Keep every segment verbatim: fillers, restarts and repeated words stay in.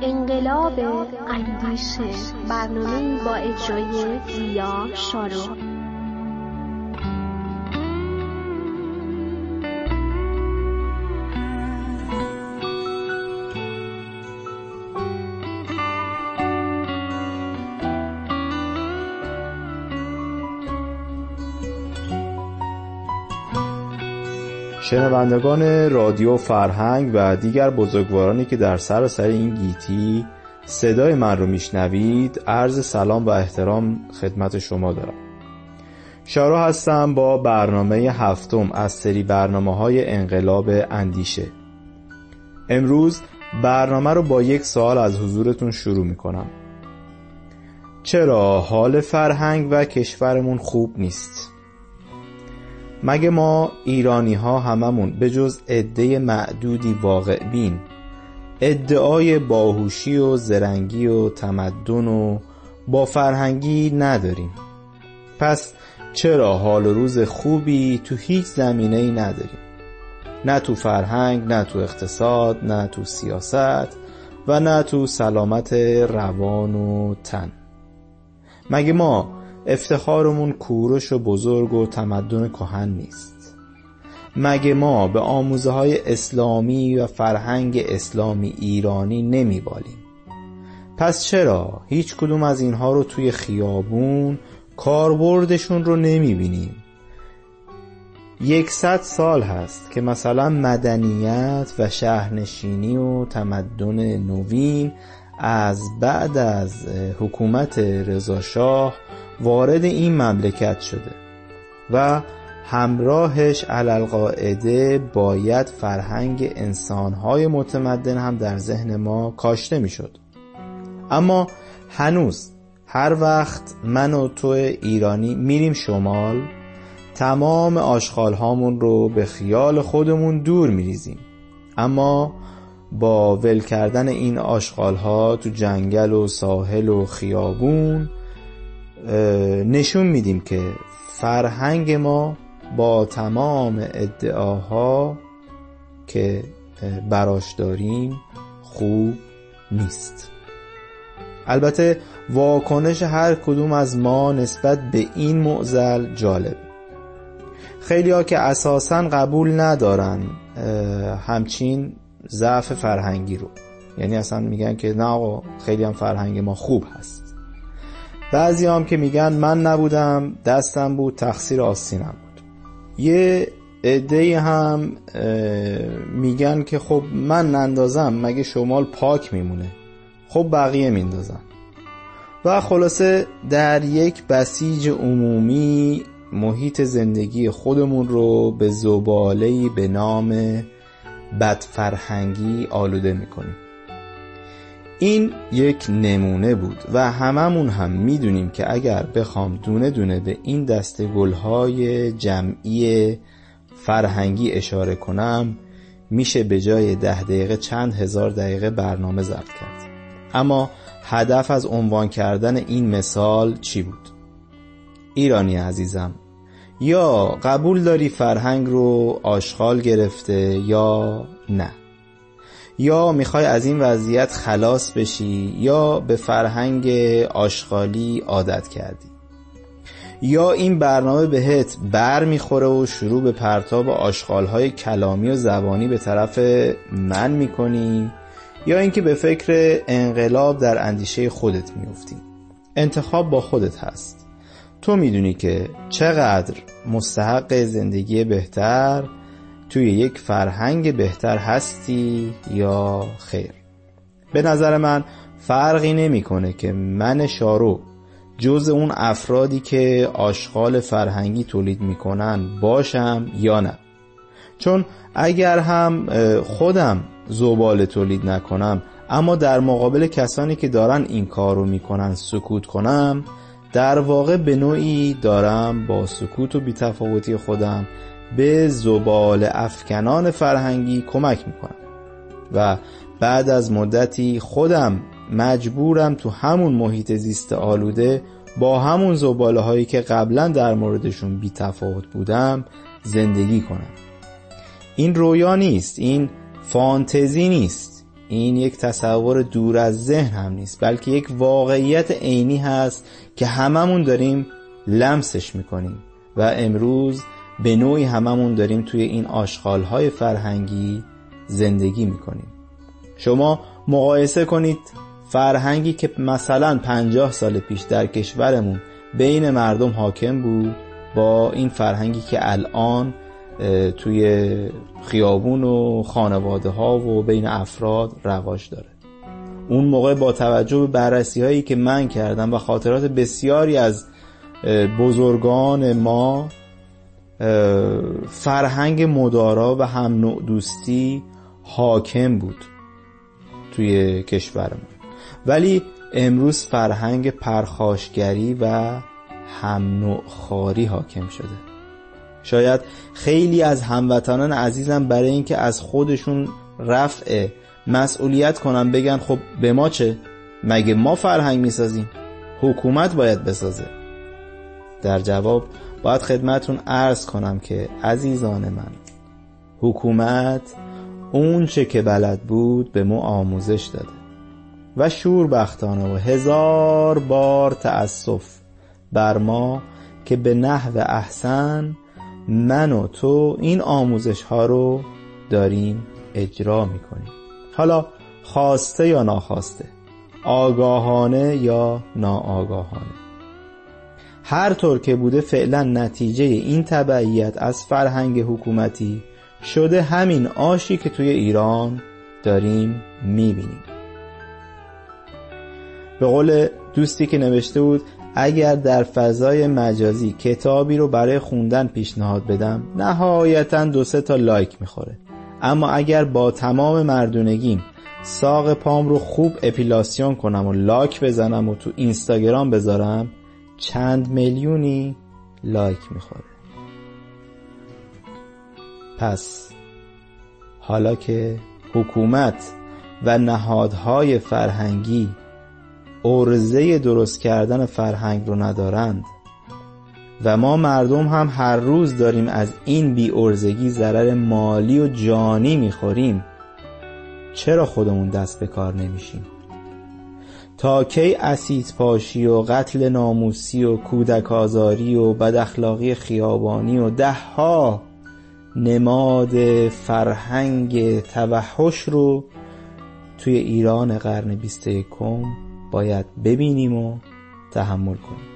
انقلاب اندیشه، برنامه‌ای با اجرای زیا شارو. شنوندگان رادیو فرهنگ و دیگر بزرگوارانی که در سراسر این گیتی صدای من رو میشنوید، عرض سلام و احترام خدمت شما دارم. شارو هستم با برنامه هفتم از سری برنامه‌های انقلاب اندیشه. امروز برنامه رو با یک سوال از حضورتون شروع میکنم. چرا حال فرهنگ و کشورمون خوب نیست؟ مگه ما ایرانی ها هممون به جز عده معدودی واقع بین ادعای باهوشی و زرنگی و تمدن و با فرهنگی نداریم؟ پس چرا حال و روز خوبی تو هیچ زمینه‌ای نداریم؟ نه تو فرهنگ، نه تو اقتصاد، نه تو سیاست و نه تو سلامت روان و تن. مگه ما افتخارمون کوروش و بزرگ و تمدن کهن نیست؟ مگه ما به آموزه های اسلامی و فرهنگ اسلامی ایرانی نمیبالیم؟ پس چرا هیچ کدوم از اینها رو توی خیابون کاربردشون رو نمیبینیم؟ یکصد سال هست که مثلا مدنیت و شهرنشینی و تمدن نوین از بعد از حکومت رضا شاه وارد این مملکت شده و همراهش علالقاعده باید فرهنگ انسانهای متمدن هم در ذهن ما کاشته می شد. اما هنوز هر وقت من و تو ایرانی میریم شمال، تمام آشغال هامون رو به خیال خودمون دور میریزیم، اما با ول کردن این آشغال ها تو جنگل و ساحل و خیابون نشون میدیم که فرهنگ ما با تمام ادعاها که براش داریم خوب نیست. البته واکنش هر کدوم از ما نسبت به این معضل جالب. خیلی ها که اساساً قبول ندارن همچین ضعف فرهنگی رو، یعنی اصلا میگن که نه آقا خیلی هم فرهنگ ما خوب هست. بعضی هم که میگن من نبودم، دستم بود، تقصیر آستینم بود. یه عده هم میگن که خب من نندازم مگه شمال پاک میمونه، خب بقیه میندازن. و خلاصه در یک بسیج عمومی محیط زندگی خودمون رو به زباله‌ای به نام بدفرهنگی آلوده میکنیم. این یک نمونه بود و هممون هم میدونیم که اگر بخوام دونه دونه به این دسته گلهای جمعی فرهنگی اشاره کنم، میشه به جای ده دقیقه چند هزار دقیقه برنامه ضبط کرد. اما هدف از عنوان کردن این مثال چی بود؟ ایرانی عزیزم، یا قبول داری فرهنگ رو آشغال گرفته یا نه؟ یا میخوای از این وضعیت خلاص بشی یا به فرهنگ آشغالی عادت کردی؟ یا این برنامه بهت بر میخوره و شروع به پرتاب آشغالهای کلامی و زبانی به طرف من میکنی؟ یا اینکه به فکر انقلاب در اندیشه خودت میفتی؟ انتخاب با خودت هست. تو میدونی که چقدر مستحق زندگی بهتر توی یک فرهنگ بهتر هستی یا خیر. به نظر من فرقی نمیکنه که من شارو جز اون افرادی که آشغال فرهنگی تولید میکنن باشم یا نه. چون اگر هم خودم زباله تولید نکنم اما در مقابل کسانی که دارن این کارو میکنن سکوت کنم، در واقع به نوعی دارم با سکوت و بی‌تفاوتی خودم به زباله افکنان فرهنگی کمک میکنم و بعد از مدتی خودم مجبورم تو همون محیط زیست آلوده با همون زباله هایی که قبلا در موردشون بی‌تفاوت بودم زندگی کنم. این رویا نیست، این فانتزی نیست، این یک تصور دور از ذهن هم نیست، بلکه یک واقعیت عینی هست که هممون داریم لمسش میکنیم و امروز به نوعی هممون داریم توی این آشغال‌های فرهنگی زندگی میکنیم. شما مقایسه کنید فرهنگی که مثلا پنجاه سال پیش در کشورمون بین مردم حاکم بود با این فرهنگی که الان توی خیابون و خانواده ها و بین افراد رواج داره. اون موقع با توجه به بررسی هایی که من کردم و خاطرات بسیاری از بزرگان ما، فرهنگ مدارا و هم نوع دوستی حاکم بود توی کشورمون، ولی امروز فرهنگ پرخاشگری و هم نوع خواری حاکم شده. شاید خیلی از هموطنان عزیزم برای اینکه از خودشون رفع مسئولیت کنن بگن خب به ما چه؟ مگه ما فرهنگ میسازیم؟ حکومت باید بسازه. در جواب باید خدمتون عرض کنم که عزیزان من، حکومت اون چه که بلد بود به ما آموزش داده و شوربختانه و هزار بار تأسف بر ما که به نحو احسن من و تو این آموزش ها رو داریم اجرا میکنیم، حالا خواسته یا ناخواسته، آگاهانه یا ناآگاهانه. هر طور که بوده فعلا نتیجه این تبعیت از فرهنگ حکومتی شده همین آشی که توی ایران داریم میبینیم. به قول دوستی که نوشته بود اگر در فضای مجازی کتابی رو برای خوندن پیشنهاد بدم نهایتاً دو سه تا لایک میخوره، اما اگر با تمام مردونگیم ساق پام رو خوب اپیلاسیون کنم و لاک بزنم و تو اینستاگرام بذارم چند میلیونی لایک میخوره. پس حالا که حکومت و نهادهای فرهنگی عرضه درست کردن فرهنگ رو ندارند و ما مردم هم هر روز داریم از این بی عرضگی ضرر مالی و جانی میخوریم، چرا خودمون دست به کار نمیشیم؟ تا کی اسید پاشی و قتل ناموسی و کودک آزاری و بد اخلاقی خیابانی و ده ها نماد فرهنگ توحش رو توی ایران قرن بیست و یکم باید ببینیم و تحمل کنیم؟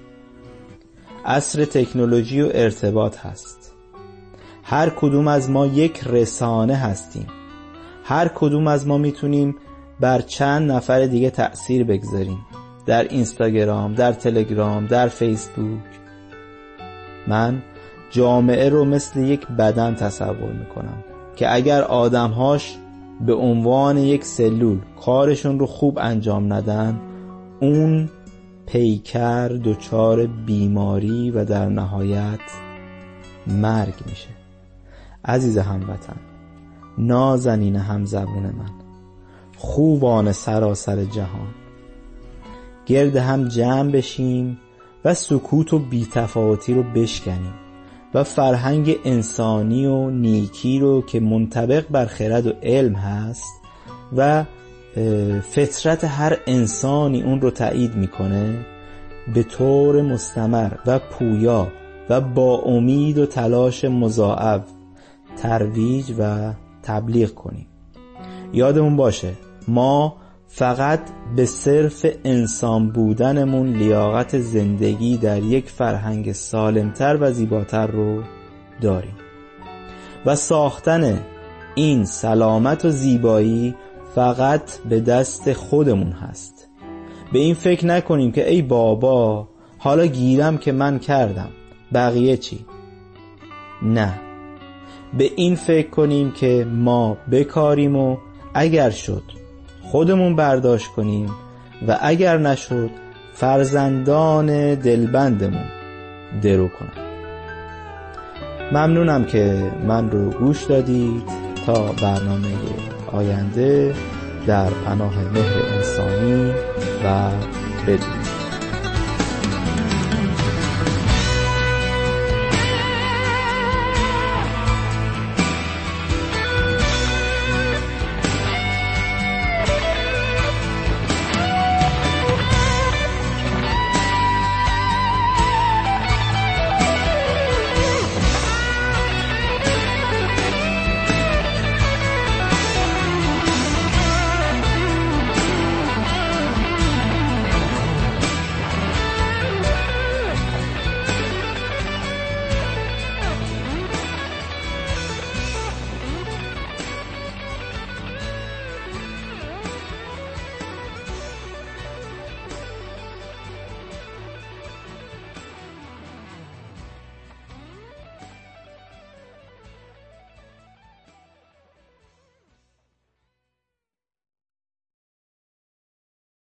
عصر تکنولوژی و ارتباط هست. هر کدوم از ما یک رسانه هستیم. هر کدوم از ما میتونیم بر چند نفر دیگه تأثیر بگذاریم، در اینستاگرام، در تلگرام، در فیسبوک. من جامعه رو مثل یک بدن تصور میکنم که اگر آدمهاش به عنوان یک سلول کارشون رو خوب انجام ندن، اون پیکر دچار بیماری و در نهایت مرگ میشه. عزیز هموطن، نازنین همزبون من، خوبان سراسر جهان، گرد هم جمع بشیم و سکوت و بی‌تفاوتی رو بشکنیم و فرهنگ انسانی و نیکی رو که منطبق بر خرد و علم هست و فطرت هر انسانی اون رو تایید میکنه به طور مستمر و پویا و با امید و تلاش مضاعف ترویج و تبلیغ کنیم. یادمون باشه ما فقط به صرف انسان بودنمون لیاقت زندگی در یک فرهنگ سالمتر و زیباتر رو داریم و ساختن این سلامت و زیبایی فقط به دست خودمون هست. به این فکر نکنیم که ای بابا حالا گیرم که من کردم، بقیه چی؟ نه، به این فکر کنیم که ما بکاریم و اگر شد خودمون برداشت کنیم و اگر نشد فرزندان دلبندمون درو کنن. ممنونم که من رو گوش دادید. تا برنامه آینده در پناه مهر انسانی و بدرود.